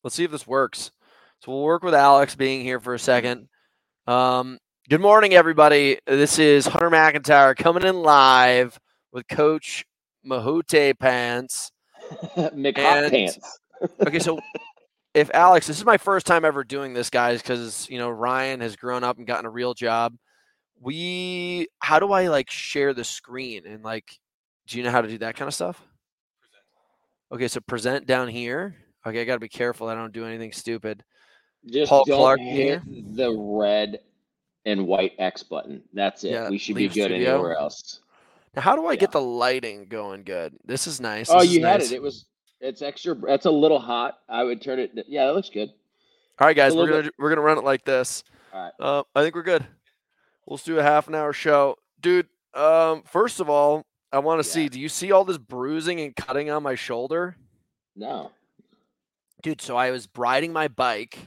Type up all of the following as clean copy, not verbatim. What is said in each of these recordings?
Let's see if this works. So we'll work with Alex being here for a second. Good morning, everybody. This is Hunter McIntyre coming in live with Coach Mahute Pants. McHot Pants. Okay, so if Alex, this is my first time ever doing this, guys, because Ryan has grown up and gotten a real job. How do I share the screen and do you know how to do that kind of stuff? Okay, so present down here. Okay, I got to be careful I don't do anything stupid. Just Paul don't Clark hit here. the red and white X button. That's it. Yeah, We should be leave good studio. anywhere else. Now, how do I Yeah. get the lighting going good? This is nice. Oh, This is you had nice. it. It's extra. That's a little hot. I would turn it. Yeah, that looks good. All right, guys, It's a we're little gonna run it like this. All right. I think we're good. We'll just do a half an hour show, dude. First of all, I want to see. Do you see all this bruising and cutting on my shoulder? No. Dude, so I was riding my bike.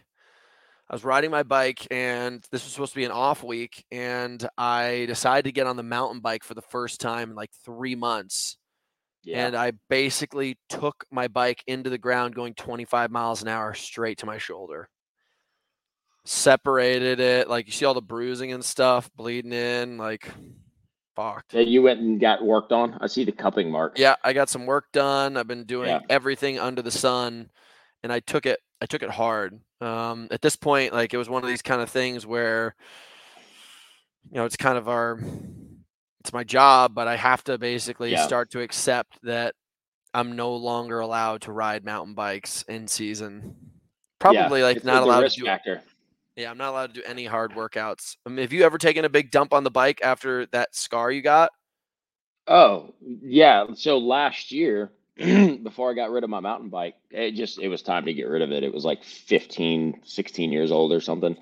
And this was supposed to be an off week, and I decided to get on the mountain bike for the first time in like 3 months. Yeah. And I basically took my bike into the ground going 25 miles an hour straight to my shoulder. Separated it. Like, you see all the bruising and stuff bleeding in, like, fucked. Yeah, you went and got worked on. I see the cupping marks. Yeah, I got some work done. I've been doing everything under the sun, and I took it hard. At this point, like, it was one of these kind of things where, it's kind of it's my job, but I have to basically start to accept that I'm no longer allowed to ride mountain bikes in season. Probably not allowed to do factor. Yeah, I'm not allowed to do any hard workouts. I mean, have you ever taken a big dump on the bike after that scar you got? Oh, yeah. So last year, before I got rid of my mountain bike, it was time to get rid of it. It was like 15, 16 years old or something.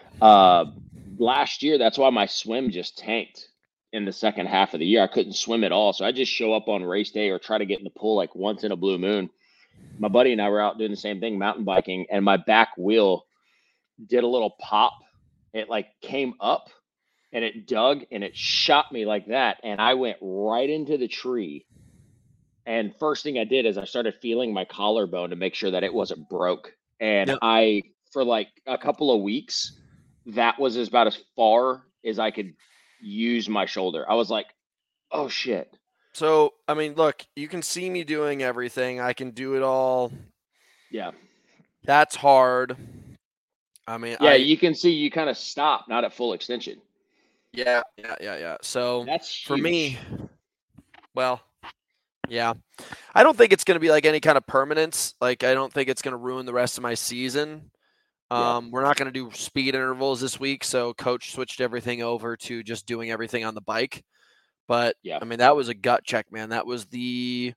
Last year, that's why my swim just tanked in the second half of the year. I couldn't swim at all. So I just show up on race day or try to get in the pool like once in a blue moon. My buddy and I were out doing the same thing, mountain biking, and my back wheel did a little pop. It came up and it dug and it shot me like that. And I went right into the tree. And first thing I did is I started feeling my collarbone to make sure that it wasn't broke. And for like a couple of weeks, that was about as far as I could use my shoulder. I was like, oh shit. So, I mean, look, you can see me doing everything. I can do it all. Yeah. That's hard. I mean, you can see you kind of stop, not at full extension. Yeah. So that's huge. For me, well, yeah, I don't think it's going to be like any kind of permanence. Like, I don't think it's going to ruin the rest of my season. We're not going to do speed intervals this week, so coach switched everything over to just doing everything on the bike. But I mean, that was a gut check, man. That was the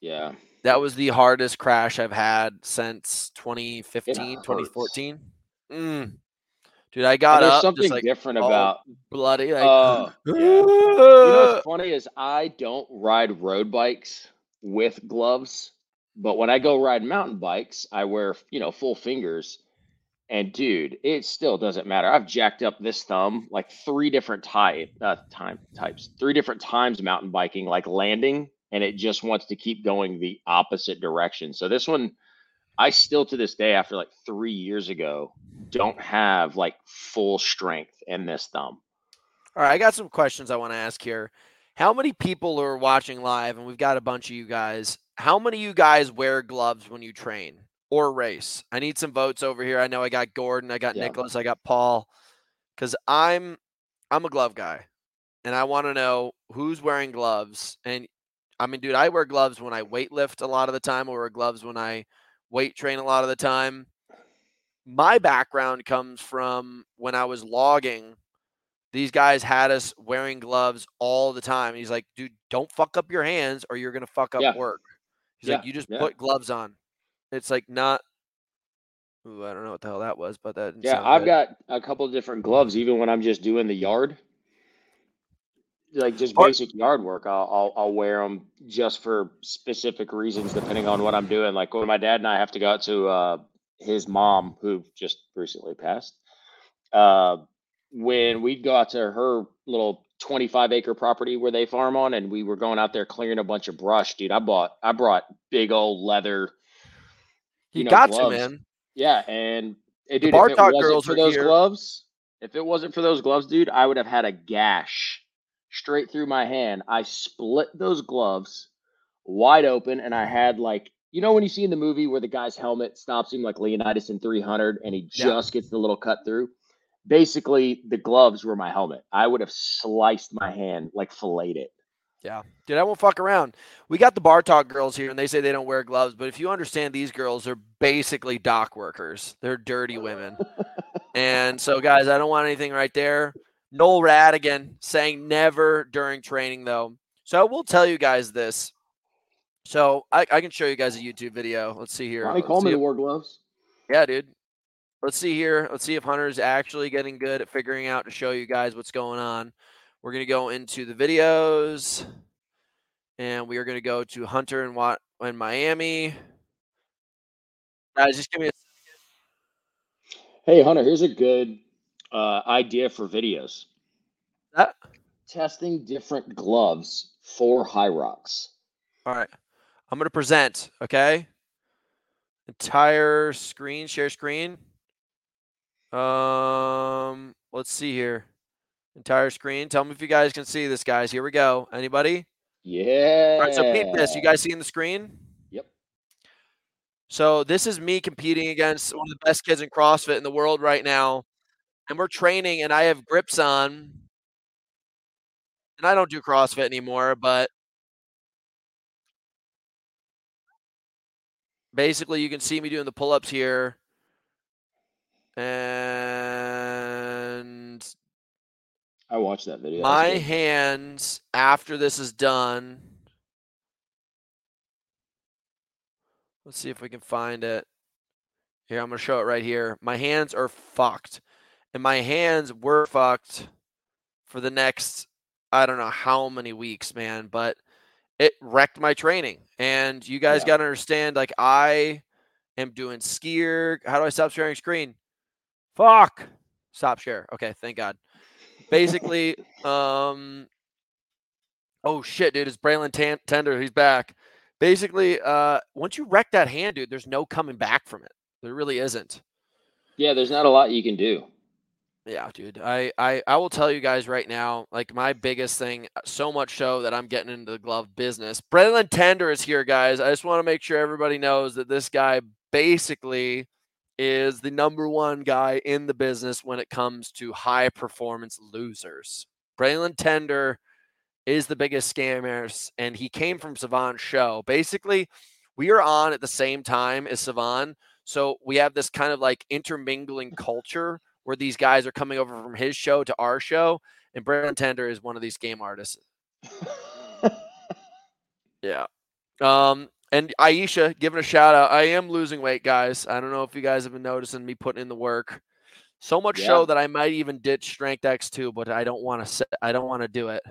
hardest crash I've had since 2015, 2014. Dude, I got there's up. Something just, different about bloody. You know what's funny is I don't ride road bikes with gloves, but when I go ride mountain bikes, I wear full fingers. And dude, it still doesn't matter. I've jacked up this thumb like 3 different types, 3 different times mountain biking, like landing, and it just wants to keep going the opposite direction. So this one, I still to this day, after like 3 years ago, don't have like full strength in this thumb. All right, I got some questions I want to ask here. How many people are watching live, and we've got a bunch of you guys, how many of you guys wear gloves when you train or race? I need some votes over here. I know I got Gordon, I got Nicholas, I got Paul, because I'm a glove guy, and I want to know who's wearing gloves. And I mean, dude, I wear gloves when I weight lift a lot of the time, or wear gloves when I weight train a lot of the time. My background comes from when I was logging. These guys had us wearing gloves all the time. He's like, dude, don't fuck up your hands or you're going to fuck up work. He's like, you just put gloves on. It's like not – ooh, I don't know what the hell that was, but that didn't sound I've good. got a couple of different gloves even when I'm just doing the yard. Like just basic yard work. I'll wear them just for specific reasons depending on what I'm doing. Like when my dad and I have to go out to his mom, who just recently passed, when we'd go out to her little 25-acre property where they farm on, and we were going out there clearing a bunch of brush, dude, I brought big old leather. You got gloves. To, man. Yeah, and The dude, Bar Talk girls are here. if it wasn't for those gloves, dude, I would have had a gash straight through my hand. I split those gloves wide open, and I had like, when you see in the movie where the guy's helmet stops him like Leonidas in 300 and he Yeah. just gets the little cut through. Basically, the gloves were my helmet. I would have sliced my hand, like filleted it. Yeah. Dude, I won't fuck around. We got the Bar Talk girls here, and they say they don't wear gloves, but if you understand these girls, they're basically dock workers. They're dirty women. And so, guys, I don't want anything right there. Noel Radigan saying never during training, though. So I will tell you guys this. So I can show you guys a YouTube video. Let's see here. Ronnie Let's see Coleman if, wore gloves. yeah, dude. Let's see here. Let's see if Hunter's actually getting good at figuring out to show you guys what's going on. We're going to go into the videos, and we are going to go to Hunter in Miami. Guys, just give me a Hey, Hunter, here's a good idea for videos. that. Testing different gloves for high rocks. All right. I'm going to present, okay? Entire screen, share screen. Let's see here. Entire screen. Tell me if you guys can see this, guys. Here we go. Anybody? Yeah. All right, so peep this. You guys seeing the screen? Yep. So this is me competing against one of the best kids in CrossFit in the world right now. And we're training, and I have grips on. And I don't do CrossFit anymore, but basically you can see me doing the pull-ups here. And I watched that video. my hands, after this is done, let's see if we can find it. Here, I'm going to show it right here. My hands are fucked. And my hands were fucked for the next, I don't know how many weeks, man, but it wrecked my training. And you guys got to understand, like, I am doing skier. How do I stop sharing screen? Fuck. Stop share. Okay, thank God. Basically, oh shit, dude, it's Braylon Tender. He's back. Basically, once you wreck that hand, dude, there's no coming back from it. There really isn't. Yeah, there's not a lot you can do. Yeah, dude. I will tell you guys right now, like my biggest thing, so much so that I'm getting into the glove business. Braylon Tender is here, guys. I just want to make sure everybody knows that this guy basically is the number one guy in the business when it comes to high performance losers. Braylon Tender is the biggest scammers, and he came from Savan's show. Basically, we are on at the same time as Savan, so we have this kind of like intermingling culture where these guys are coming over from his show to our show, and Braylon Tender is one of these game artists. Yeah. And Aisha, giving a shout out. I am losing weight, guys. I don't know if you guys have been noticing me putting in the work. So much so that I might even ditch Strength X2, but I don't want to do it.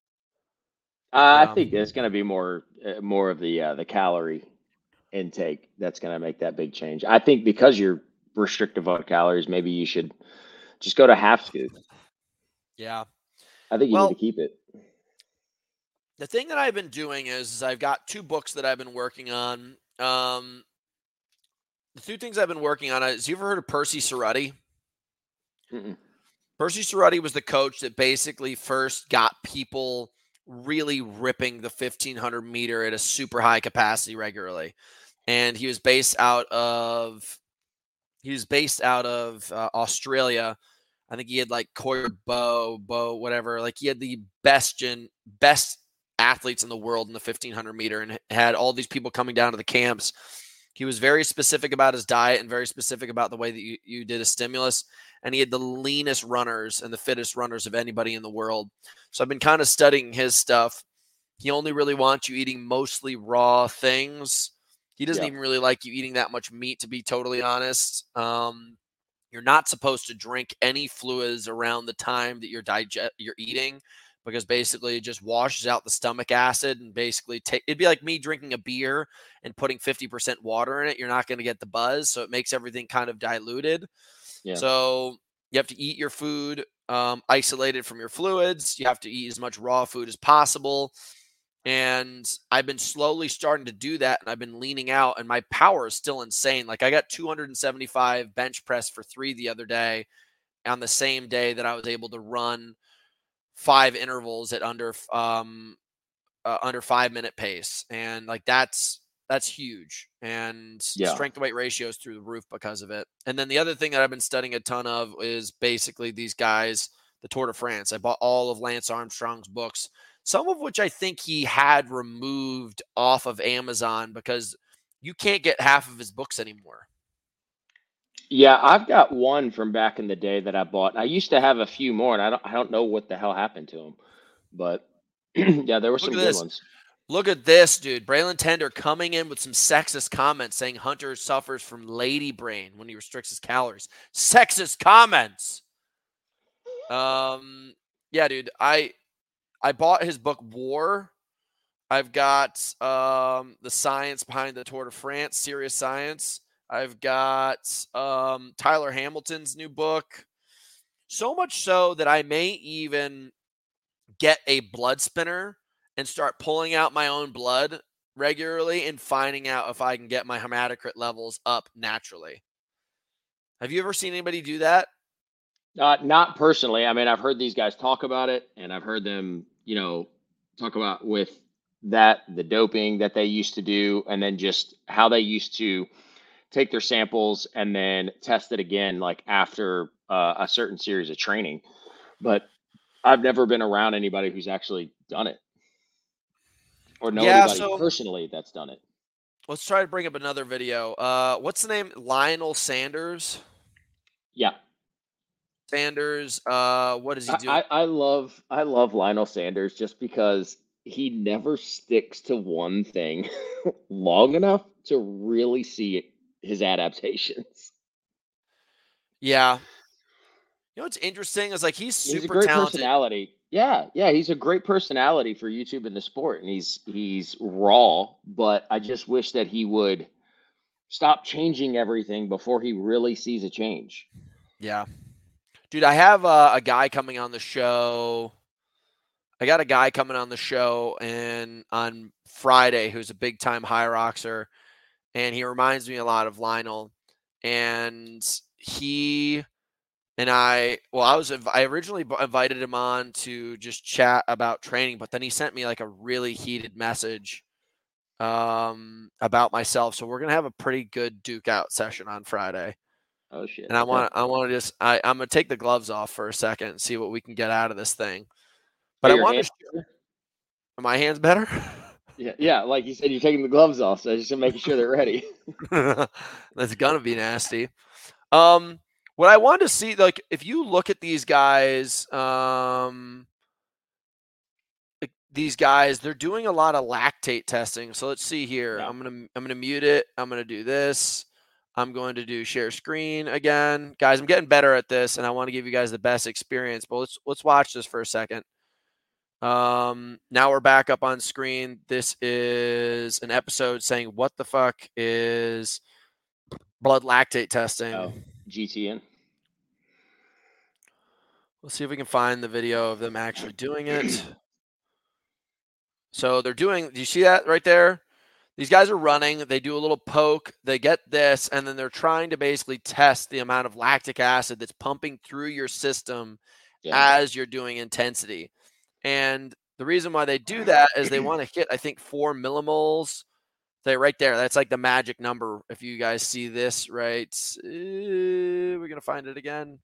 I think it's going to be more of the calorie intake that's going to make that big change. I think because you're restrictive on calories, maybe you should just go to half scoop. Yeah. I think you need to keep it. The thing that I've been doing is I've got 2 books that I've been working on. The 2 things I've been working on is, you ever heard of Percy Cerruti? Percy Cerruti was the coach that basically first got people really ripping the 1500 meter at a super high capacity regularly. And he was based out of Australia. I think he had like Coyer Bow, whatever. Like he had the best athletes in the world in the 1500 meter and had all these people coming down to the camps. He was very specific about his diet and very specific about the way that you did a stimulus. And he had the leanest runners and the fittest runners of anybody in the world. So I've been kind of studying his stuff. He only really wants you eating mostly raw things. He doesn't even really like you eating that much meat, to be totally honest. You're not supposed to drink any fluids around the time that you're eating, because basically it just washes out the stomach acid and basically it'd be like me drinking a beer and putting 50% water in it. You're not going to get the buzz. So it makes everything kind of diluted. Yeah. So you have to eat your food isolated from your fluids. You have to eat as much raw food as possible. And I've been slowly starting to do that, and I've been leaning out, and my power is still insane. Like I got 275 bench press for 3 the other day on the same day that I was able to run 5 intervals at under 5-minute pace. And like that's huge. And Yeah. strength to weight ratio is through the roof because of it. And then the other thing that I've been studying a ton of is basically these guys, the Tour de France. I bought all of Lance Armstrong's books, some of which I think he had removed off of Amazon because you can't get half of his books anymore. Yeah, I've got one from back in the day that I bought. I used to have a few more, and I don't know what the hell happened to them. But yeah, there were Look some at good this. ones. Look at this, dude. Braylon Tender coming in with some sexist comments saying Hunter suffers from lady brain when he restricts his calories. Sexist comments. Yeah, dude. I bought his book War. I've got the science behind the Tour de France, Serious Science. I've got Tyler Hamilton's new book. So much so that I may even get a blood spinner and start pulling out my own blood regularly and finding out if I can get my hematocrit levels up naturally. Have you ever seen anybody do that? Not personally. I mean, I've heard these guys talk about it, and I've heard them, talk about with that the doping that they used to do, and then just how they used to take their samples and then test it again, like after a certain series of training. But I've never been around anybody who's actually done it or know Yeah, anybody so personally that's done it. let's try to bring up another video. What's the name? Lionel Sanders? Yeah. Sanders, what does he do? I love Lionel Sanders just because he never sticks to one thing long enough to really see his adaptations. Yeah. You know what's interesting is like he's He's a super great talented. personality. Yeah, he's a great personality for YouTube in the sport, and he's raw. But I just wish that he would stop changing everything before he really sees a change. Yeah. Dude, I have a guy coming on the show. I got a guy coming on the show and on Friday who's a big time Hyroxer, and he reminds me a lot of Lionel. And he and I originally invited him on to just chat about training, but then he sent me like a really heated message about myself. So we're gonna have a pretty good duke out session on Friday. Oh shit! And Okay. I want to just I'm gonna take the gloves off for a second and see what we can get out of this thing. Are But I your want hands to. better? Are my hands better? Yeah. Like you said, you're taking the gloves off, so just making sure they're ready. That's gonna be nasty. Um, what I wanted to see, like, if you look at these guys, they're doing a lot of lactate testing. So let's see here. Yeah. I'm gonna mute it. I'm gonna do this. I'm going to do share screen again, guys. I'm getting better at this, and I want to give you guys the best experience. But let's watch this for a second. Now we're back up on screen. This is an episode saying, "What the fuck is blood lactate testing?" Oh, GTN. Let's see if we can find the video of them actually doing it. So they're doing. Do you see that right there? These guys are running. They do a little poke. They get this, and then they're trying to basically test the amount of lactic acid that's pumping through your system Yeah. as you're doing intensity. And the reason why they do that is they want to hit, I think, 4 millimoles. Right there. That's like the magic number. If you guys see this, right? We're gonna find it again.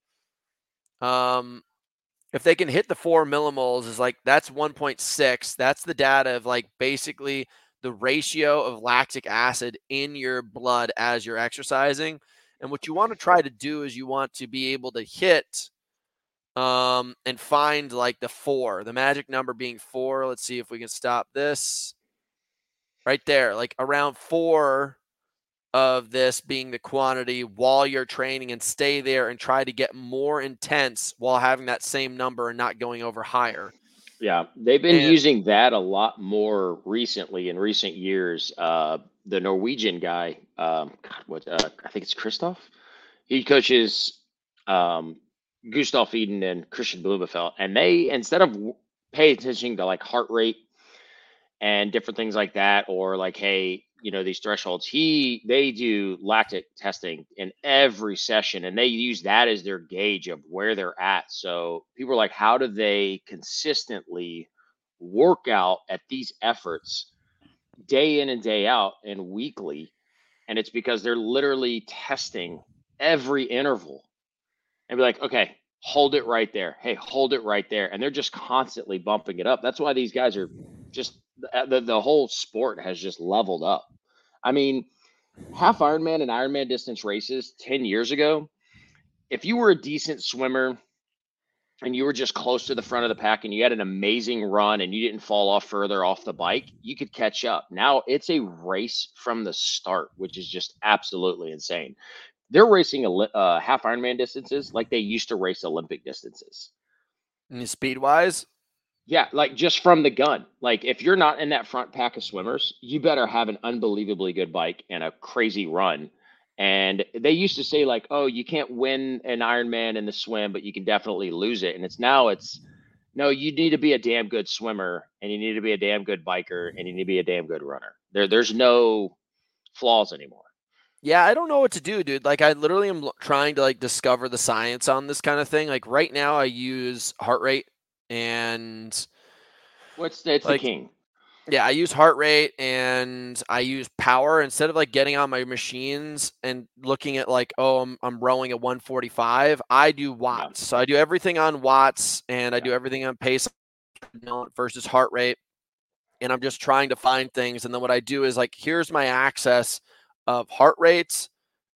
If they can hit the 4 millimoles, is like that's 1.6. That's the data of like basically the ratio of lactic acid in your blood as you're exercising. And what you want to try to do is you want to be able to hit and find like the 4, the magic number being 4. Let's see if we can stop this right there, like around 4 of this being the quantity while you're training, and stay there and try to get more intense while having that same number and not going over higher. Yeah, they've been And using that a lot more recently in recent years. The Norwegian guy, I think it's Christoph. He coaches Gustav Eden and Christian Blumenfeld, and they instead of pay attention to like heart rate and different things like that, or like, hey, these thresholds. They do lactic testing in every session, and they use that as their gauge of where they're at. So people are like, how do they consistently work out at these efforts day in and day out and weekly? And it's because they're literally testing every interval and be like, okay, hold it right there. Hey, hold it right there. And they're just constantly bumping it up. That's why these guys are just the whole sport has just leveled up. I mean, half Ironman and Ironman distance races 10 years ago, if you were a decent swimmer and you were just close to the front of the pack and you had an amazing run and you didn't fall off further off the bike, you could catch up. Now it's a race from the start, which is just absolutely insane. They're racing half Ironman distances like they used to race Olympic distances. Speed wise? Yeah, like just from the gun. Like if you're not in that front pack of swimmers, you better have an unbelievably good bike and a crazy run. And they used to say like, oh, you can't win an Ironman in the swim, but you can definitely lose it. And it's no, you need to be a damn good swimmer and you need to be a damn good biker and you need to be a damn good runner. There's no flaws anymore. Yeah, I don't know what to do, dude. Like, I literally am trying to like discover the science on this kind of thing. Like right now, I use heart rate and It's the like, king. yeah, I use heart rate and I use power instead of like getting on my machines and looking at like, oh, I'm rowing at 145. I do Yeah. watts. So I do everything on watts and I Yeah. do everything on pace versus heart rate. And I'm just trying to find things. And then what I do is like, here's my access of heart rates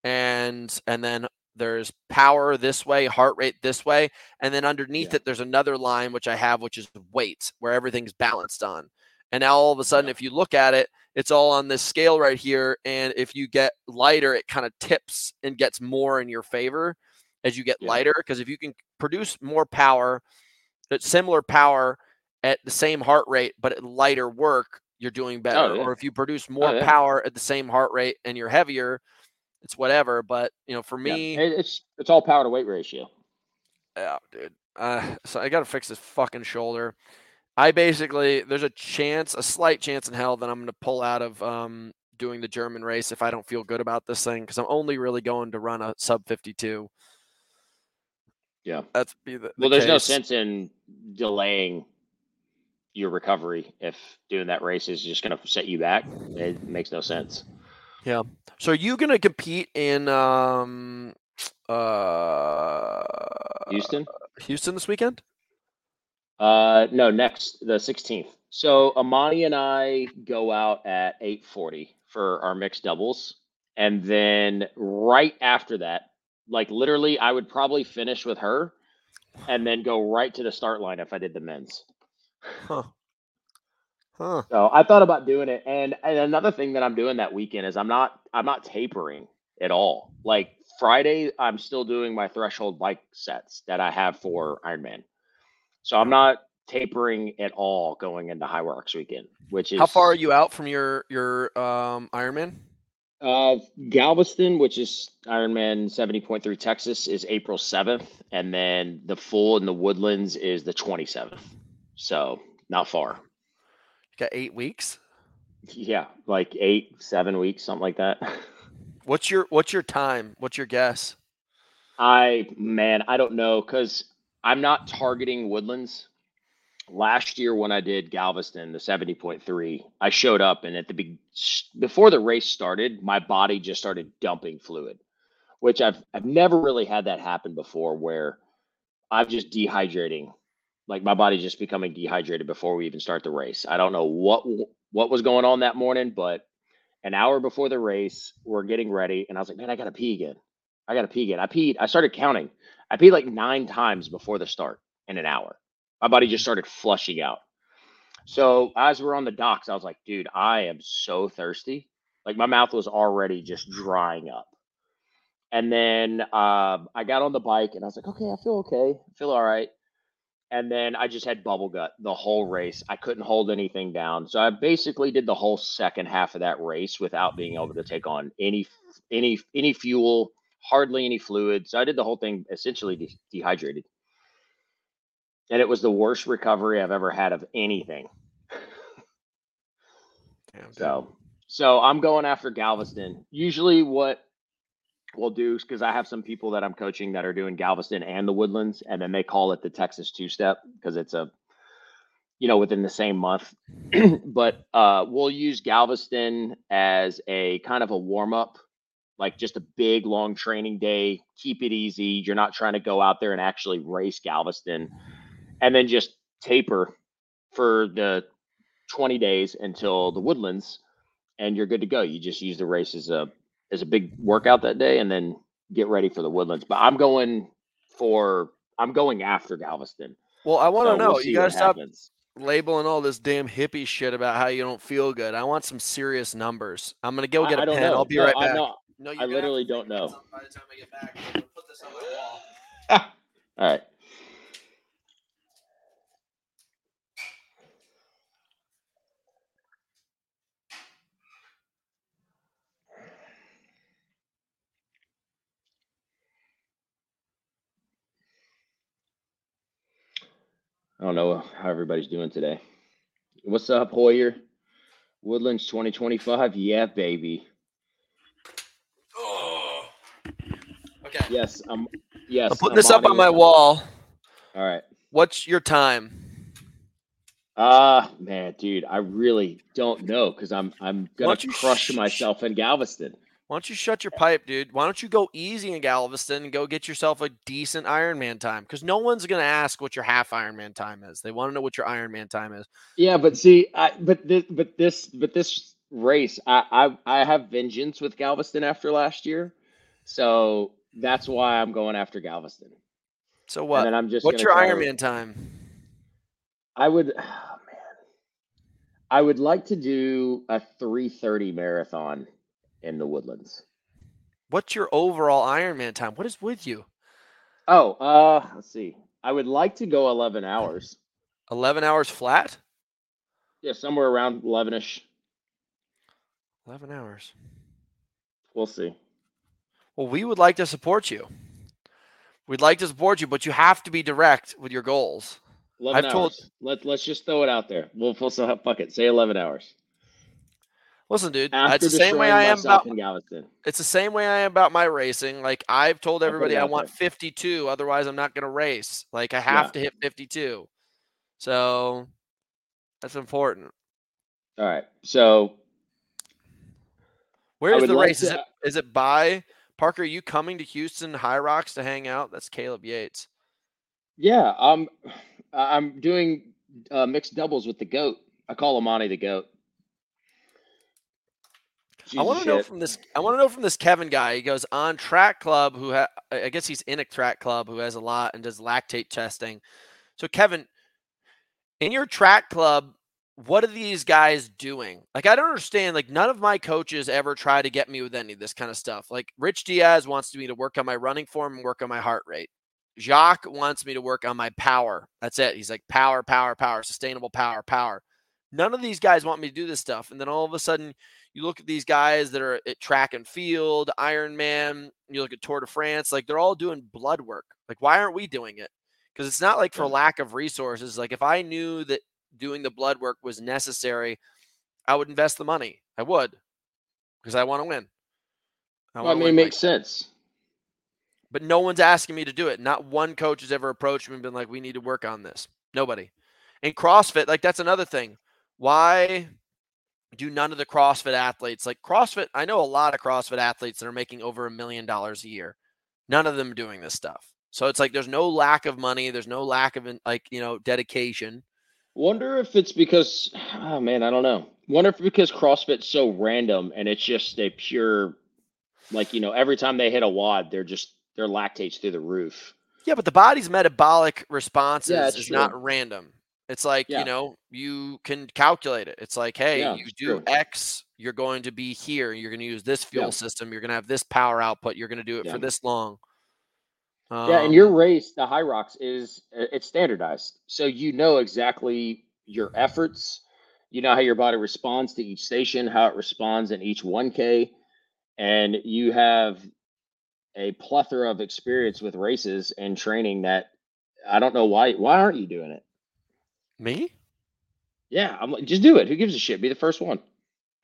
and then there's power this way, heart rate this way, and then underneath Yeah. it there's another line which I have, which is weight, where everything's balanced on. And now all of a sudden, Yeah. if you look at it, it's all on this scale right here, and if you get lighter, it kind of tips and gets more in your favor as you get Yeah. lighter, because if you can produce more power, similar power at the same heart rate but at lighter work, you're doing Oh better. yeah. Or if you produce Oh more yeah. power at the same heart rate and you're heavier, it's whatever. But for Yeah. me, It's all power to weight ratio. yeah, dude. So I got to fix this fucking shoulder. I basically, there's a slight chance in hell that I'm going to pull out of doing the German race if I don't feel good about this thing, because I'm only really going to run a sub 52. Yeah. That's be the Well, there's no case. sense in delaying your recovery if doing that race is just going to set you back. It makes no sense. Yeah. So are you going to compete in uh Houston? Houston this weekend? No, next the 16th. So Amani and I go out at 8:40 for our mixed doubles, and then right after that, like literally, I would probably finish with her, and then go right to the start line if I did the men's. Huh. Huh. So I thought about doing it, and another thing that I'm doing that weekend is I'm not tapering at all. Like Friday, I'm still doing my threshold bike sets that I have for Ironman. So I'm Okay. not tapering at all going into High Rocks weekend, which How far are is you out from your Ironman? Galveston, which is Ironman 70.3 Texas, is April 7th, and then the full in the Woodlands is the 27th. So not far. You got 8 weeks. Yeah, like 8, 7 weeks, something like that. What's your time? What's your guess? I don't know because I'm not targeting Woodlands. Last year when I did Galveston, the 70.3, I showed up and before the race started, my body just started dumping fluid, which I've never really had that happen before where I'm just dehydrating. Like my body's just becoming dehydrated before we even start the race. I don't know what was going on that morning, but an hour before the race, we're getting ready, and I was like, man, I gotta pee again. I gotta pee again. I peed. I started counting. I peed like 9 times before the start in an hour. My body just started flushing out. So as we're on the docks, I was like, dude, I am so thirsty. Like my mouth was already just drying up. And then I got on the bike, and I was like, okay, I feel okay. I feel all right. And then I just had bubble gut the whole race. I couldn't hold anything down. So I basically did the whole second half of that race without being able to take on any fuel, hardly any fluid. So I did the whole thing essentially dehydrated. And it was the worst recovery I've ever had of anything. Damn, dude. So I'm going after Galveston. Usually what we'll do is because I have some people that I'm coaching that are doing Galveston and the Woodlands, and then they call it the Texas two-step because it's within the same month. But we'll use Galveston as a kind of a warm-up, like just a big long training day. Keep it easy. You're not trying to go out there and actually race Galveston, and then just taper for the 20 days until the Woodlands, and you're good to go. You just use the race as a big workout that day, and then get ready for the Woodlands. But I'm going after Galveston. Well, I want to So know. we'll see You gotta what stop happens. labeling all this damn hippie shit about how you don't feel good. I want some serious numbers. I'm gonna go get a I don't pen. know. I'll be No, right I back. know. No, I you're gonna have literally to don't think of know. something by the time I get back. I'm gonna put this on my wall. All right. I don't know how everybody's doing today. What's up, Hoyer? Woodlands 2025. Yeah, baby. Oh. Okay. Yes, I'm yes, putting this up Amani. on my wall. All right. What's your time? Man, dude, I really don't know because I'm Why gonna don't you crush myself in Galveston. Why don't you shut your pipe, dude? Why don't you go easy in Galveston and go get yourself a decent Ironman time? Because no one's gonna ask what your half Ironman time is. They want to know what your Ironman time is. Yeah, but see, this race, I have vengeance with Galveston after last year, so that's why I'm going after Galveston. So And what? then I'm just What's gonna your try to. Ironman time? I would, oh, man, I would like to do a 3:30 marathon in the Woodlands. What's your overall Ironman time? What is with you? Oh, let's see. I would like to go 11 hours. 11 hours flat? Yeah, somewhere around 11ish. 11 hours. We'll see. Well, we would like to support you. We'd like to support you, but you have to be direct with your goals. 11 I've told. hours. Let's just throw it out there. We'll fuck it. Say 11 hours. Listen, dude, it's After the same way destroying I am myself about. in Galveston. It's the same way I am about my racing. Like I've told I'll put it everybody I out want there. 52, otherwise I'm not going to race. Like I Yeah. have to hit 52. So that's important. All right. So Where's would the like race? to- Is it by Parker? Are you coming to Houston High Rocks to hang out? That's Caleb Yates. yeah, I'm doing mixed doubles with the goat. I call Amani the goat. I want to know from this. I want to know from this Kevin guy. He goes on Track Club. I guess he's in a track club who has a lot and does lactate testing. So Kevin, in your track club, what are these guys doing? Like I don't understand. Like none of my coaches ever try to get me with any of this kind of stuff. Like Rich Diaz wants me to work on my running form and work on my heart rate. Jacques wants me to work on my power. That's it. He's like power, sustainable power. None of these guys want me to do this stuff. And then all of a sudden, you look at these guys that are at track and field, Ironman, you look at Tour de France, like they're all doing blood work. Like, why aren't we doing it? Because it's not like for lack of resources. Like, if I knew that doing the blood work was necessary, I would invest the money. I would, because I want to win. It makes sense. But no one's asking me to do it. Not one coach has ever approached me and been like, we need to work on this. Nobody. And CrossFit, like that's another thing. Why do none of the CrossFit athletes, like CrossFit, I know a lot of CrossFit athletes that are making over $1 million a year. None of them doing this stuff. So it's like there's no lack of money. There's no lack of dedication. Wonder if it's because, I don't know. Wonder if because CrossFit's so random and it's just a pure, every time they hit a WOD, their lactate's through the roof. Yeah, but the body's metabolic responses is true. not random. It's like, you can calculate it. It's like, hey, you do X, you're going to be here. You're going to use this fuel system. You're going to have this power output. You're going to do it for this long. In your race, the High Rocks it's standardized. So you know exactly your efforts. You know how your body responds to each station, how it responds in each 1K. And you have a plethora of experience with races and training that I don't know why aren't you doing it? Me? Yeah, I'm like, just do it. Who gives a shit? Be the first one.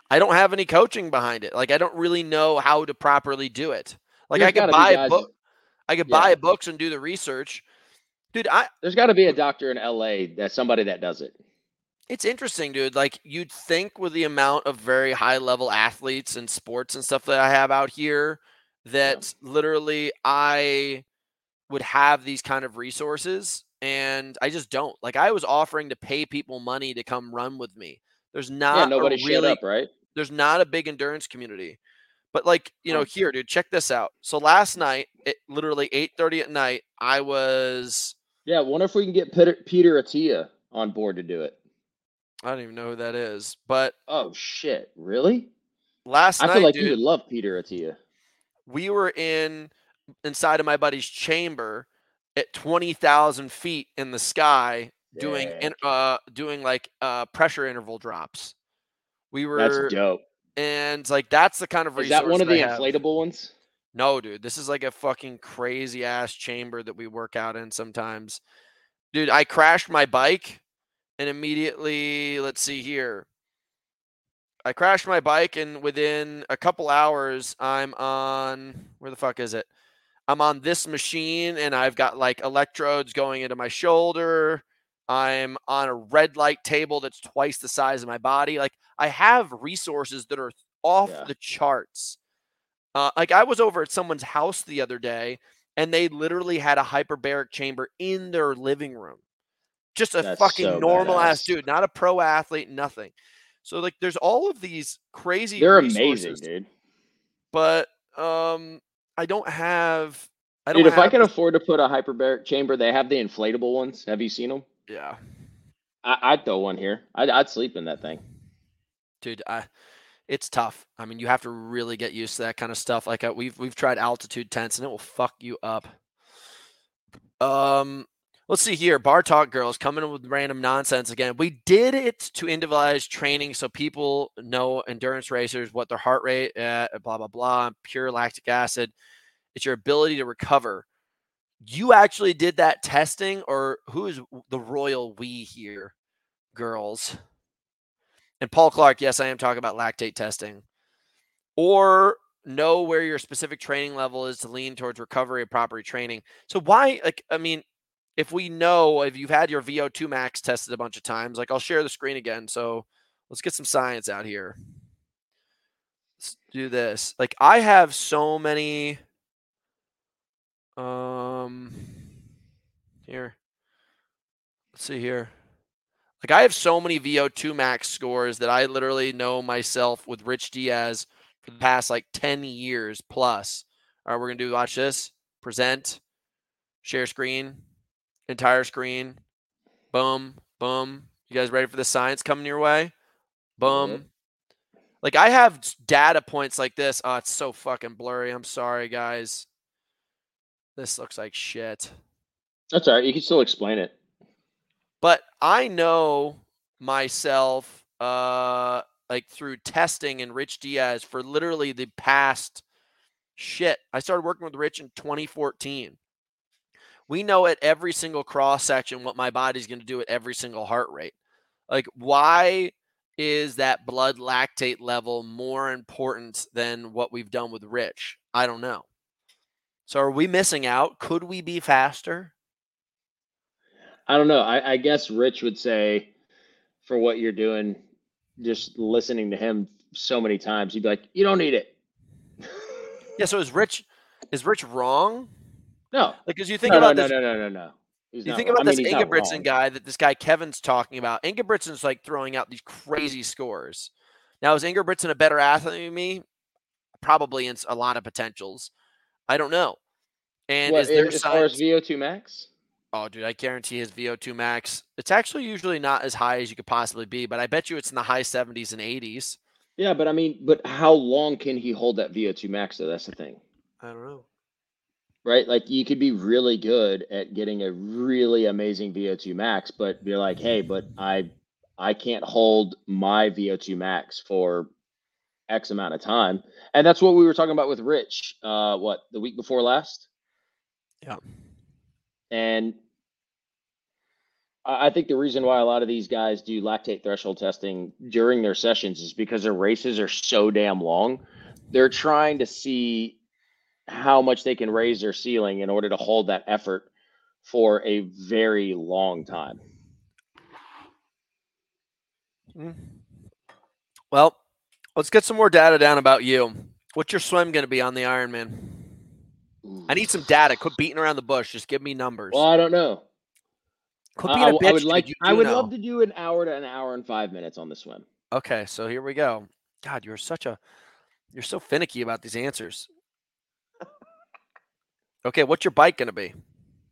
I don't have any coaching behind it. Like I don't really know how to properly do it. Like There's I got could to be buy a guys. book. I could Yeah. buy books and do the research. Dude, There's got to be a doctor in LA that's somebody that does it. it's interesting, dude. Like you'd think with the amount of very high level athletes and sports and stuff that I have out here that literally I would have these kind of resources and I just don't. Like I was offering to pay people money to come run with me. There's Yeah, not a nobody showed really up, right? there's not a big endurance community. But like, Huh. here, dude, check this out. So last night, it literally 8:30 at night, I was Yeah, wonder if we can get Peter Attia on board to do it. I don't even know who that is. But Oh shit, really? last I feel night, like you dude, would love Peter Attia. we were inside of my buddy's chamber at 20,000 feet in the sky doing like pressure interval drops. We That's were dope. and like that's the kind of Is that resource one of that I the have. inflatable ones? No, dude, this is like a fucking crazy ass chamber that we work out in sometimes. Dude, I crashed my bike and immediately, let's see here. I crashed my bike and within a couple hours I'm on where the fuck is it? I'm on this machine and I've got like electrodes going into my shoulder. I'm on a red light table that's twice the size of my body. Like I have resources that are off the charts. Like I was over at someone's house the other day and they literally had a hyperbaric chamber in their living room. Just a That's fucking so normal ass badass. dude, not a pro athlete, nothing. So like there's all of these crazy They're resources, amazing, dude. but I don't have Dude, if I can this, afford to put a hyperbaric chamber, they have the inflatable ones. Have you seen them? yeah. I'd throw one here. I'd sleep in that thing. Dude, it's tough. I mean, you have to really get used to that kind of stuff. Like we've tried altitude tents and it will fuck you up. Let's see here. Bar Talk Girls coming in with random nonsense again. We did it to individualize training so people know endurance racers what their heart rate at, blah blah blah, pure lactic acid. It's your ability to recover. You actually did that testing, or who is the royal we here, girls? And Paul Clark, yes, I am talking about lactate testing. Or know where your specific training level is to lean towards recovery of proper training. So why, like, I mean, if we know, if you've had your VO2 max tested a bunch of times, like I'll share the screen again. So let's get some science out here. Let's do this. Like I have so many, here, let's see here. Like I have so many VO2 max scores that I literally know myself with Rich Diaz for the past like 10 years plus. All right, we're going to watch this, present, share screen, entire screen, boom, boom. You guys ready for the science coming your way? Boom. Yep. Like I have data points like this. Oh, it's so fucking blurry. I'm sorry, guys. This looks like shit. That's all right. You can still explain it. But I know myself like through testing and Rich Diaz for literally the past shit. I started working with Rich in 2014. We know at every single cross section what my body's going to do at every single heart rate. Like, why is that blood lactate level more important than what we've done with Rich? I don't know. So are we missing out? Could we be faster? I don't know. I guess Rich would say for what you're doing, just listening to him so many times, he'd be like, you don't need it. Yeah, so is Rich wrong? No. Like, because you think No. about this. He's You not think wrong. about I mean, this he's not Ingebrigtsen wrong. guy that this guy Kevin's talking about. Ingebrigtsen's like throwing out these crazy scores. Now, is Ingebrigtsen a better athlete than me? Probably in a lot of potentials. I don't know. And What, is there as far as science? VO2 max? Oh, dude, I guarantee his VO2 max. It's actually usually not as high as you could possibly be, but I bet you it's in the high 70s and 80s. Yeah, but I mean, but how long can he hold that VO2 max though? That's the thing. I don't know. Right? Like you could be really good at getting a really amazing VO2 max, but you're like, hey, but I can't hold my VO2 max for X amount of time. And that's what we were talking about with Rich, the week before last? Yeah. And I think the reason why a lot of these guys do lactate threshold testing during their sessions is because their races are so damn long. They're trying to see how much they can raise their ceiling in order to hold that effort for a very long time. Well, let's get some more data down about you. What's your swim going to be on the Ironman? I need some data. Quit beating around the bush. Just give me numbers. Well, I don't know. Quit being a bitch. I would love to do an hour to an hour and 5 minutes on the swim. Okay, so here we go. God, you're so finicky about these answers. Okay, what's your bike going to be?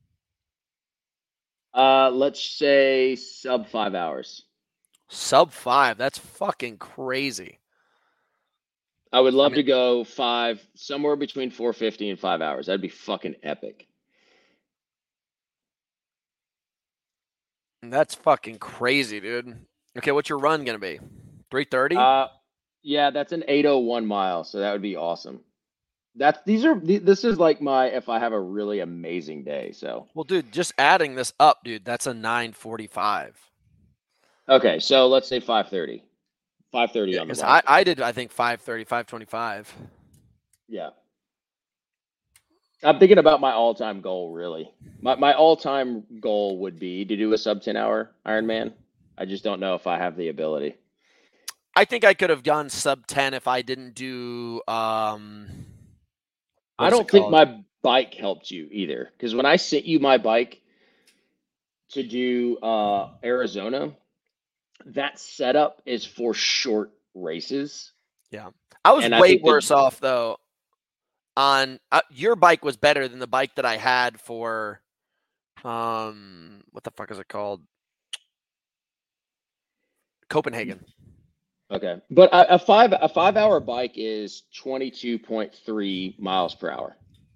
Let's say sub 5 hours. Sub 5. That's fucking crazy. I would love to go 5, somewhere between 450 and 5 hours. That'd be fucking epic. That's fucking crazy, dude. Okay, what's your run going to be? 330? Yeah, that's an 801 mile, so that would be awesome. This is like my if I have a really amazing day. So well, dude, just adding this up, dude, that's a 945. Okay, so let's say 530. 530 on the bike. I did, I think 530, 525. Yeah. I'm thinking about my all-time goal, really. My all-time goal would be to do a sub 10-hour Ironman. I just don't know if I have the ability. I think I could have done sub 10 if I didn't do I don't think my bike helped you either, because when I sent you my bike to do Arizona, that setup is for short races. Yeah, I was way worse off though. On your bike was better than the bike that I had for what the fuck is it called? Copenhagen. Okay, but a 5 hour bike is 22.3 miles per hour.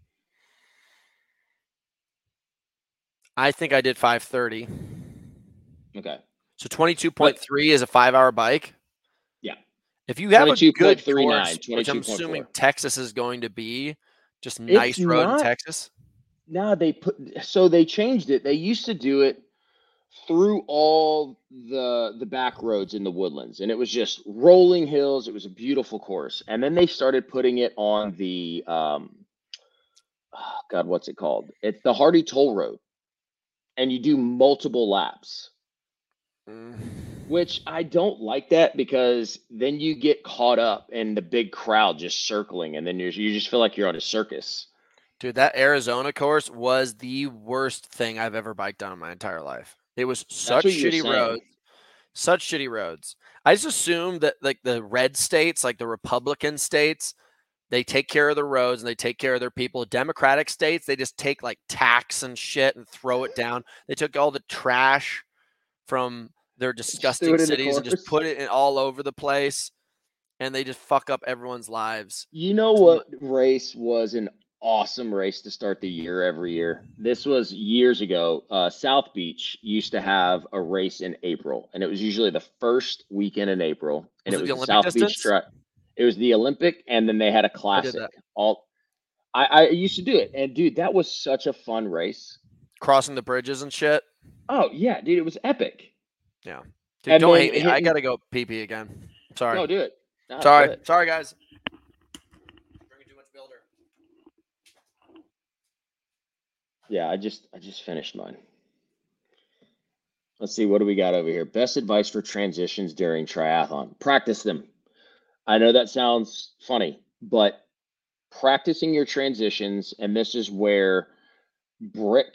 I think I did 530. Okay. So 22.3 is a 5 hour bike? Yeah. If you have a good course, which I'm assuming Texas is going to be, just nice road in Texas. No, they changed it. They used to do it through all the back roads in the woodlands, and it was just rolling hills. It was a beautiful course. And then they started putting it on the what's it called? It's the Hardy Toll Road. And you do multiple laps. Which I don't like that, because then you get caught up in the big crowd just circling, and then you just feel like you're on a circus. Dude, that Arizona course was the worst thing I've ever biked on in my entire life. It was such shitty roads. Such shitty roads. I just assume that like the red states, like the Republican states, they take care of the roads and they take care of their people. Democratic states, they just take like tax and shit and throw it down. They took all the trash from their disgusting cities and just put it in all over the place, and they just fuck up everyone's lives. You know what race was an awesome race to start the year every year? This was years ago. South Beach used to have a race in April, and it was usually the first weekend in April, and it was the South Beach track. It was the Olympic, and then they had a classic. I used to do it, and dude, that was such a fun race. Crossing the bridges and shit. Oh yeah, dude, it was epic. Yeah, dude, don't hate me. I gotta go pee again. Sorry. No, do it. No, sorry, guys. Drinking too much Builder. Yeah, I just finished mine. Let's see, what do we got over here? Best advice for transitions during triathlon: practice them. I know that sounds funny, but practicing your transitions, and this is where brick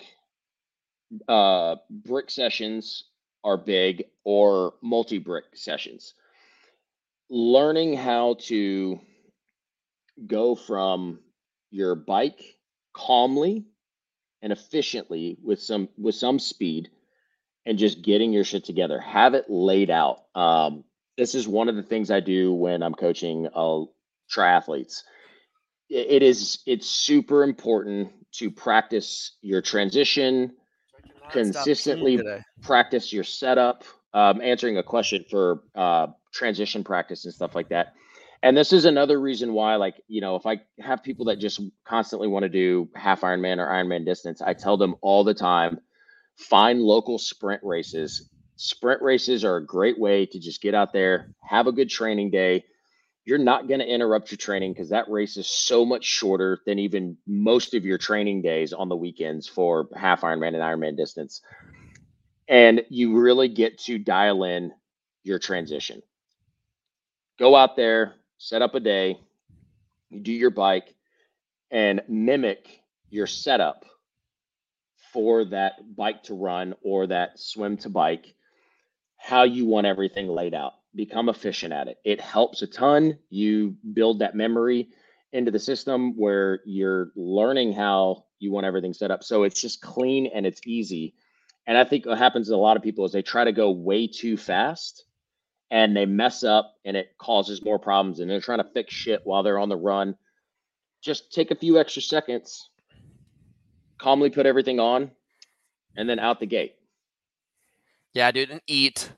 sessions are big, or multi-brick sessions. Learning how to go from your bike calmly and efficiently with some speed, and just getting your shit together. Have it laid out. This is one of the things I do when I'm coaching triathletes. It's super important to practice your transition, consistently practice your setup, answering a question for transition practice and stuff like that. And this is another reason why, like, you know, if I have people that just constantly want to do half Ironman or Ironman distance, I tell them all the time, Find local sprint races. Sprint races are a great way to just get out there, have a good training day. You're not going to interrupt your training because that race is so much shorter than even most of your training days on the weekends for half Ironman and Ironman distance. And you really get to dial in your transition. Go out there, set up a day, you do your bike, and mimic your setup for that bike to run or that swim to bike, how you want everything laid out. Become efficient at it. It helps a ton. You build that memory into the system where you're learning how you want everything set up. So it's just clean and it's easy. And I think what happens to a lot of people is they try to go way too fast and they mess up and it causes more problems and they're trying to fix shit while they're on the run. Just take a few extra seconds, calmly put everything on, and then out the gate. Yeah, dude, and eat.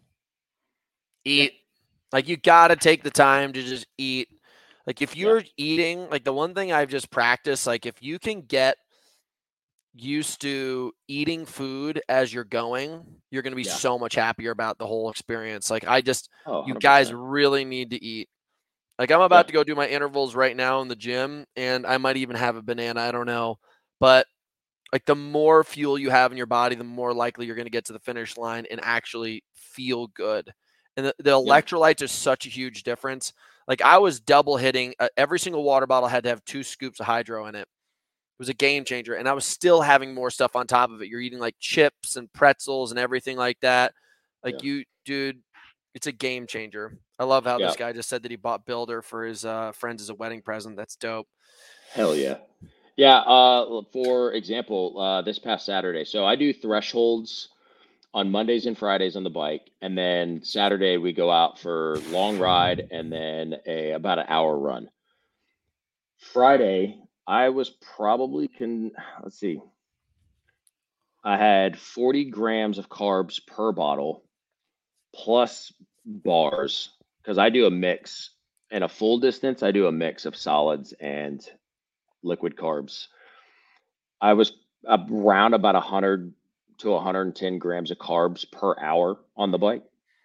Like, you got to take the time to just eat. Like, if you're eating, like, the one thing I've just practiced, like, if you can get used to eating food as you're going, you're going to be so much happier about the whole experience. Like, you guys really need to eat. Like, I'm about to go do my intervals right now in the gym, and I might even have a banana. I don't know. But, like, the more fuel you have in your body, the more likely you're going to get to the finish line and actually feel good. And the electrolytes is such a huge difference. Like, I was double hitting. Every single water bottle had to have 2 scoops of hydro in it. It was a game changer. And I was still having more stuff on top of it. You're eating, like, chips and pretzels and everything like that. Like, dude, it's a game changer. I love how this guy just said that he bought Builder for his friends as a wedding present. That's dope. Hell yeah. Yeah. For example, this past Saturday. So I do thresholds on Mondays and Fridays on the bike. And then Saturday we go out for long ride and then about an hour run. Friday, I was probably let's see. I had 40 grams of carbs per bottle plus bars because I do a mix. In a full distance, I do a mix of solids and liquid carbs. I was around about 100 to 110 grams of carbs per hour on the bike.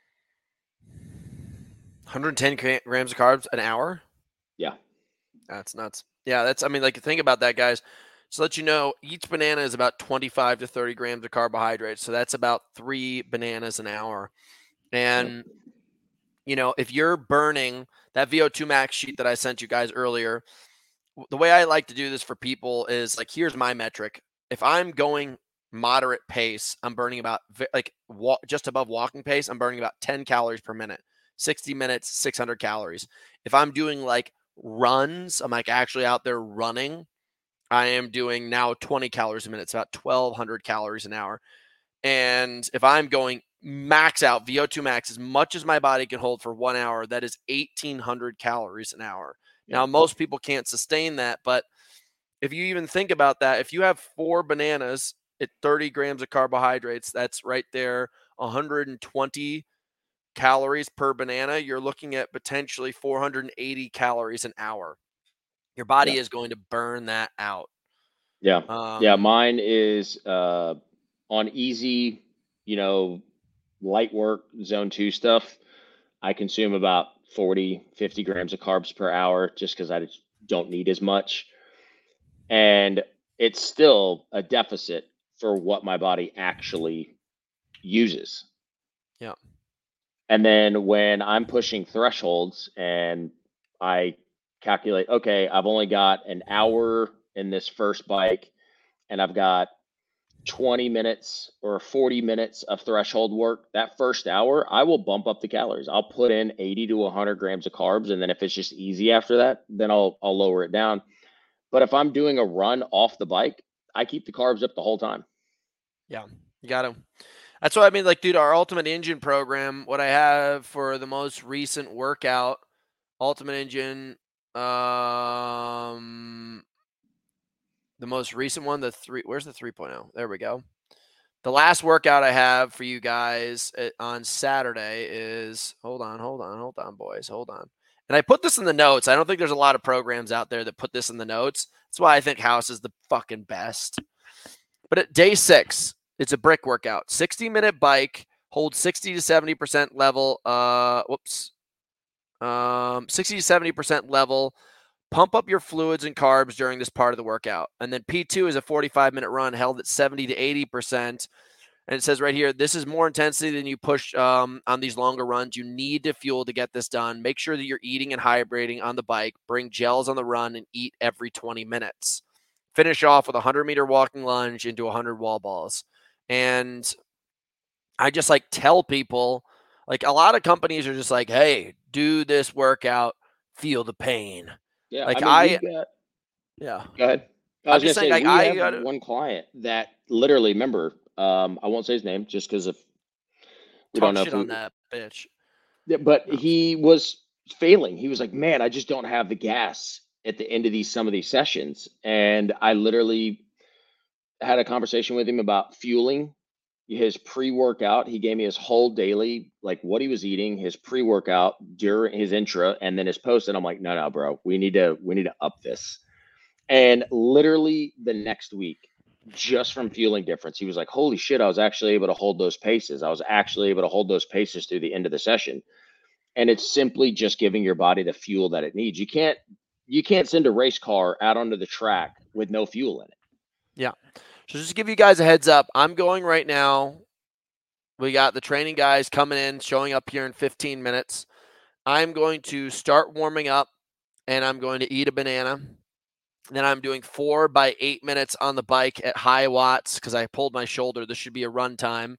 110 grams of carbs an hour? Yeah. That's nuts. Yeah, I mean, like, think about that, guys. So let you know, each banana is about 25 to 30 grams of carbohydrates. So that's about 3 bananas an hour. And, you know, if you're burning that VO2 max sheet that I sent you guys earlier, the way I like to do this for people is, like, here's my metric. If I'm going moderate pace, I'm burning about, just above walking pace, I'm burning about 10 calories per minute. 60 minutes, 600 calories. If I'm doing, like, runs, I'm, like, actually out there running, I am doing now 20 calories a minute. It's about 1,200 calories an hour. And if I'm going max out, VO2 max, as much as my body can hold for 1 hour, that is 1,800 calories an hour. Now, most people can't sustain that, but if you even think about that, if you have 4 bananas at 30 grams of carbohydrates, that's right there, 120 calories per banana. You're looking at potentially 480 calories an hour. Your body is going to burn that out. Yeah. Mine is on easy, light work, zone 2 stuff. I consume about 40, 50 grams of carbs per hour just because I don't need as much. And it's still a deficit for what my body actually uses. Yeah. And then when I'm pushing thresholds and I calculate, okay, I've only got an hour in this first bike and I've got 20 minutes or 40 minutes of threshold work, that first hour, I will bump up the calories. I'll put in 80 to 100 grams of carbs. And then if it's just easy after that, then I'll lower it down. But if I'm doing a run off the bike, I keep the carbs up the whole time. Yeah, you got to. That's what I mean. Like, dude, our Ultimate Engine program, what I have for the most recent workout, Ultimate Engine, the most recent one, where's the 3.0? There we go. The last workout I have for you guys on Saturday is, hold on, boys, hold on. And I put this in the notes. I don't think there's a lot of programs out there that put this in the notes. That's why I think House is the fucking best. But at day 6, It's a brick workout. 60-minute bike, hold 60 to 70% level. 60 to 70% level. Pump up your fluids and carbs during this part of the workout. And then P2 is a 45-minute run held at 70 to 80%. And it says right here, this is more intensity than you push on these longer runs. You need to fuel to get this done. Make sure that you're eating and hydrating on the bike. Bring gels on the run and eat every 20 minutes. Finish off with a 100-meter walking lunge into 100 wall balls. And I just like tell people, like a lot of companies are just like, hey, do this workout, feel the pain. Yeah, Like we've got. yeah. Go ahead. I I'm was just gonna saying, say like, we I have got one client that literally, remember, I won't say his name just because if we don't talk know if shit on we, that bitch. yeah, but No. he was failing. He was like, man, I just don't have the gas at the end of some of these sessions. And I literally had a conversation with him about fueling his pre-workout. He gave me his whole daily, like what he was eating, his pre-workout during his intra, and then his post. And I'm like, no, bro, we need to up this. And literally the next week, just from fueling difference, he was like, holy shit, I was actually able to hold those paces. I was actually able to hold those paces through the end of the session. And it's simply just giving your body the fuel that it needs. You can't send a race car out onto the track with no fuel in it. Yeah. So just to give you guys a heads up, I'm going right now. We got the training guys coming in, showing up here in 15 minutes. I'm going to start warming up and I'm going to eat a banana. Then I'm doing 4 by 8 minutes on the bike at high watts because I pulled my shoulder. This should be a run time.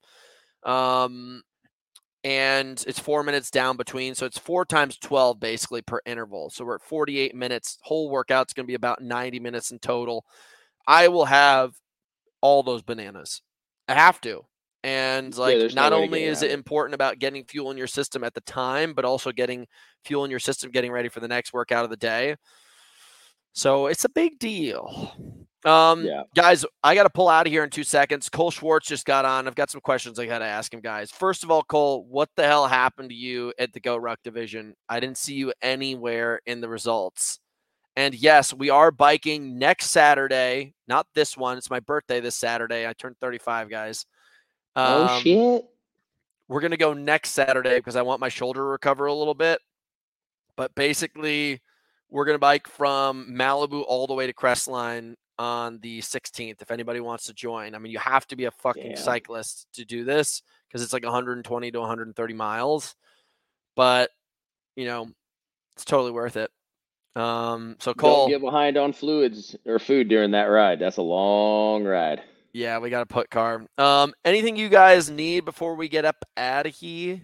And it's 4 minutes down between. So it's 4 times 12 basically per interval. So we're at 48 minutes. Whole workout's going to be about 90 minutes in total. I will have all those bananas. I have to. And Yeah, like, there's no not way to get only is around it it. important about getting fuel in your system at the time, but also getting fuel in your system, getting ready for the next workout of the day. So it's a big deal. Yeah. Guys, I got to pull out of here in 2 seconds. Cole Schwartz just got on. I've got some questions I got to ask him, guys. First of all, Cole, what the hell happened to you at the Go Ruck division? I didn't see you anywhere in the results. And yes, we are biking next Saturday. Not this one. It's my birthday this Saturday. I turned 35, guys. Oh shit. We're going to go next Saturday because I want my shoulder to recover a little bit. But basically, we're going to bike from Malibu all the way to Crestline on the 16th if anybody wants to join. I mean, you have to be a fucking cyclist to do this because it's like 120 to 130 miles. But, you know, it's totally worth it. So Cole, Don't get behind on fluids or food during that ride. That's a long ride. yeah, we got to put car. Anything you guys need before we get up out of here?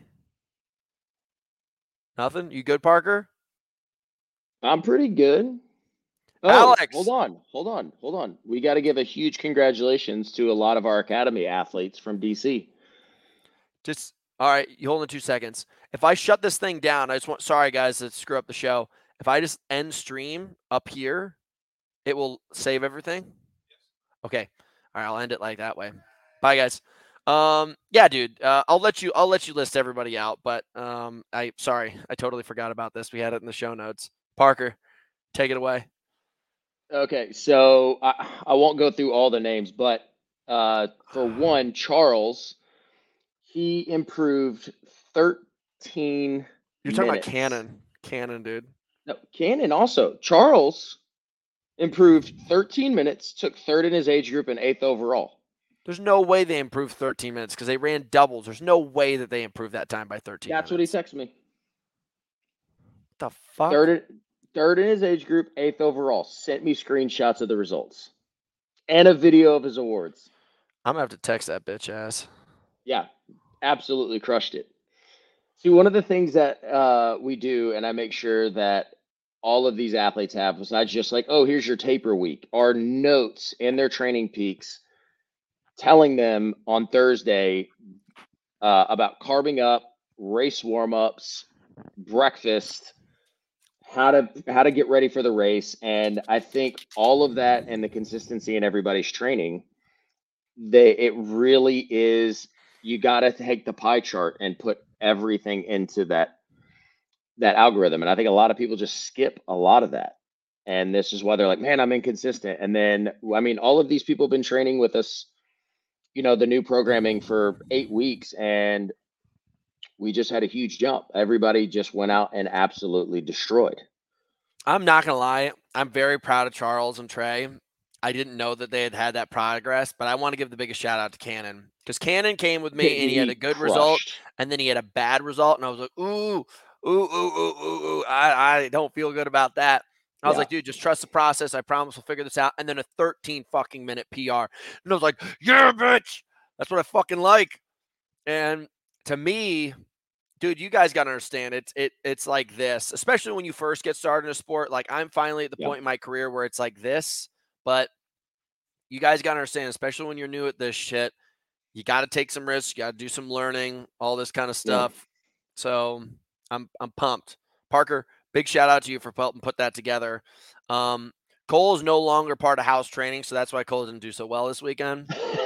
Nothing? You good, Parker? I'm pretty good. Oh, Alex. hold on. We got to give a huge congratulations to a lot of our academy athletes from DC. Just all right, you hold on 2 seconds. If I shut this thing down, I just want sorry guys to screw up the show. If I just end stream up here, it will save everything. Okay. All right, I'll end it like that way. Bye guys. Yeah, dude. I'll let you list everybody out, but I totally forgot about this. We had it in the show notes. Parker, take it away. Okay, so I won't go through all the names, but for one, Charles, he improved 13 You're talking about minutes. Cannon, dude. No, Cannon also. Charles improved 13 minutes, took third in his age group and eighth overall. There's no way they improved 13 minutes because they ran doubles. There's no way that they improved that time by 13 That's minutes. what he texted me. What the fuck? Third in his age group, eighth overall. Sent me screenshots of the results and a video of his awards. I'm going to have to text that bitch ass. Yeah, absolutely crushed it. See, one of the things that we do, and I make sure that all of these athletes have, besides just like, oh, here's your taper week, are notes in their training peaks telling them on Thursday about carbing up, race warm-ups, breakfast, how to get ready for the race. And I think all of that and the consistency in everybody's training, it really is, you got to take the pie chart and put everything into that algorithm. And I think a lot of people just skip a lot of that. And this is why they're like, man, I'm inconsistent. And then, I mean, all of these people have been training with us the new programming for 8 weeks, and we just had a huge jump. Everybody just went out and absolutely destroyed. I'm not going to lie. I'm very proud of Charles and Trey. I didn't know that they had that progress, but I want to give the biggest shout out to Cannon, because Cannon came with me and he had a good result, and then he had a bad result, and I was like, ooh, I don't feel good about that. I was like, dude, just trust the process. I promise we'll figure this out. And then a 13 fucking minute PR. And I was like, yeah, bitch. That's what I fucking like. And to me, dude, you guys got to understand it's like this, especially when you first get started in a sport. Like, I'm finally at the point in my career where it's like this, but you guys got to understand, especially when you're new at this shit, you got to take some risks. You got to do some learning, all this kind of stuff. Yeah. So I'm pumped. Parker, big shout out to you for helping put that together. Cole is no longer part of house training, so that's why Cole didn't do so well this weekend.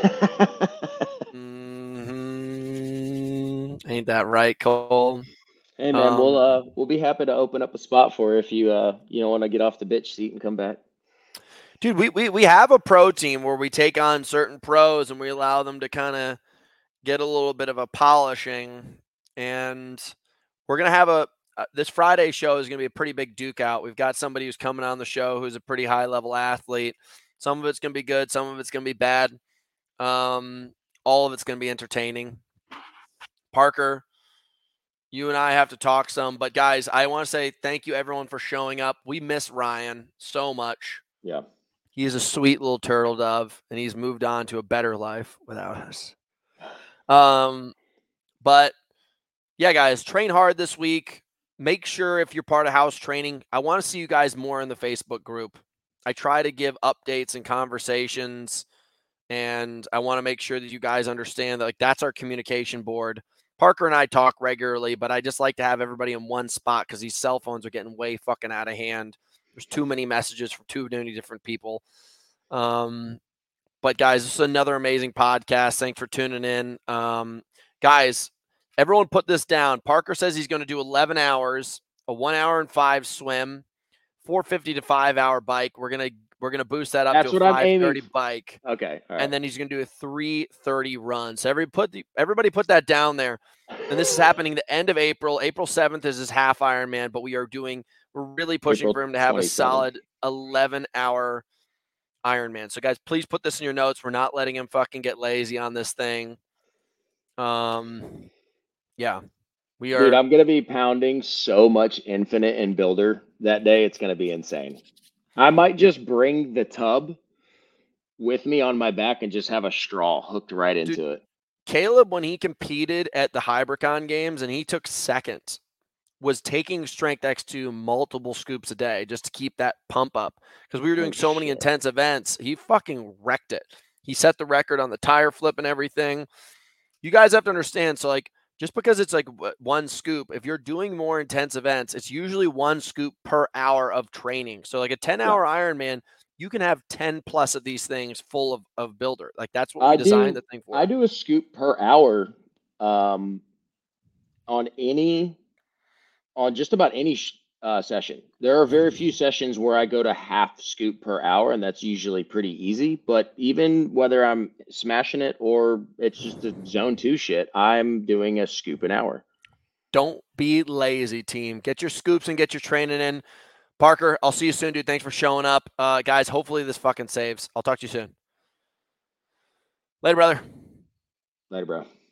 Ain't that right, Cole? Hey man, we'll be happy to open up a spot for you if you want to get off the bitch seat and come back. Dude, we have a pro team where we take on certain pros and we allow them to kind of get a little bit of a polishing, and we're gonna have this Friday show is gonna be a pretty big duke out. We've got somebody who's coming on the show who's a pretty high level athlete. Some of it's gonna be good, some of it's gonna be bad. All of it's gonna be entertaining. Parker, you and I have to talk some, but guys, I want to say thank you everyone for showing up. We miss Ryan so much. Yeah. He's a sweet little turtle dove, and he's moved on to a better life without us. But yeah, guys, train hard this week. Make sure if you're part of house training, I want to see you guys more in the Facebook group. I try to give updates and conversations, and I want to make sure that you guys understand that, like, that's our communication board. Parker and I talk regularly, but I just like to have everybody in one spot because these cell phones are getting way fucking out of hand. There's too many messages from too many different people. But guys, this is another amazing podcast. Thanks for tuning in. Guys, everyone put this down. Parker says he's going to do 11 hours, a 1 hour and 5 swim, 450 to 5 hour bike. We're gonna boost that up to a 530 bike. Okay. All right. And then he's gonna do a 330 run. So everybody put that down there. And this is happening the end of April. April 7th is his half Ironman, but we're really pushing for him to have a solid 11-hour Ironman. So guys, please put this in your notes. We're not letting him fucking get lazy on this thing. Yeah. Dude, I'm going to be pounding so much Infinite and Builder that day. It's going to be insane. I might just bring the tub with me on my back and just have a straw hooked right into it. Caleb, when he competed at the Hybricon games and he took second, was taking Strength X2 multiple scoops a day just to keep that pump up. Because we were doing so many intense events. He fucking wrecked it. He set the record on the tire flip and everything. You guys have to understand. So, like, just because it's like one scoop, if you're doing more intense events, it's usually one scoop per hour of training. So like a 10-hour Ironman, you can have 10 plus of these things full of Builder. Like that's what we designed the thing for. I do a scoop per hour on just about any session. There are very few sessions where I go to half scoop per hour, and that's usually pretty easy. But even whether I'm smashing it or it's just a zone 2 shit, I'm doing a scoop an hour. Don't be lazy, team. Get your scoops and get your training in. Parker, I'll see you soon, dude. Thanks for showing up. Guys, hopefully this fucking saves. I'll talk to you soon. Later, brother. Later, bro.